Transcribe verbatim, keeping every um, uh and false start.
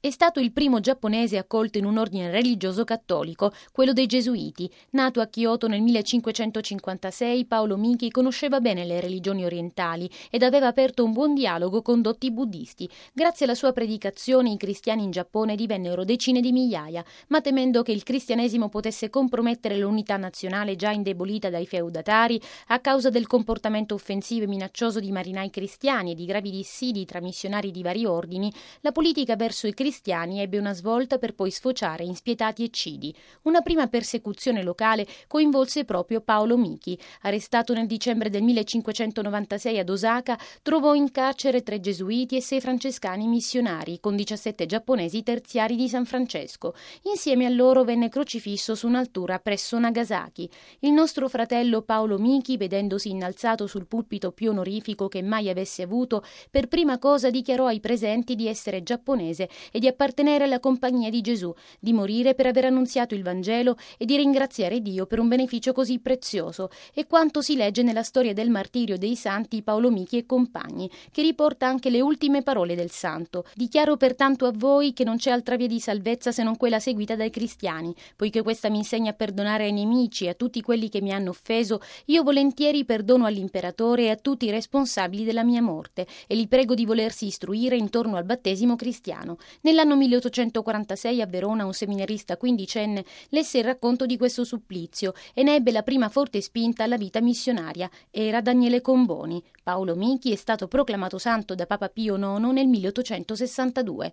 È stato il primo giapponese accolto in un ordine religioso cattolico, quello dei Gesuiti. Nato a Kyoto nel millecinquecentocinquantasei, Paolo Miki conosceva bene le religioni orientali ed aveva aperto un buon dialogo con dotti buddisti. Grazie alla sua predicazione i cristiani in Giappone divennero decine di migliaia, ma temendo che il cristianesimo potesse compromettere l'unità nazionale già indebolita dai feudatari a causa del comportamento offensivo e minaccioso di marinai cristiani e di gravi dissidi tra missionari di vari ordini, la politica verso i cristiani cristiani ebbe una svolta per poi sfociare in spietati eccidi. Una prima persecuzione locale coinvolse proprio Paolo Miki. Arrestato nel dicembre del millecinquecentonovantasei ad Osaka, trovò in carcere tre gesuiti e sei francescani missionari, con diciassette giapponesi terziari di San Francesco. Insieme a loro venne crocifisso su un'altura presso Nagasaki. Il nostro fratello Paolo Miki, vedendosi innalzato sul pulpito più onorifico che mai avesse avuto, per prima cosa dichiarò ai presenti di essere giapponese e di appartenere alla compagnia di Gesù, di morire per aver annunziato il Vangelo e di ringraziare Dio per un beneficio così prezioso, e quanto si legge nella storia del martirio dei santi Paolo Miki e compagni, che riporta anche le ultime parole del santo. Dichiaro pertanto a voi che non c'è altra via di salvezza se non quella seguita dai cristiani, poiché questa mi insegna a perdonare ai nemici e a tutti quelli che mi hanno offeso. Io volentieri perdono all'imperatore e a tutti i responsabili della mia morte, e li prego di volersi istruire intorno al battesimo cristiano. Nell'anno milleottocentoquarantasei a Verona un seminarista quindicenne lesse il racconto di questo supplizio e ne ebbe la prima forte spinta alla vita missionaria. Era Daniele Comboni. Paolo Miki è stato proclamato santo da Papa Pio nono nel milleottocentosessantadue.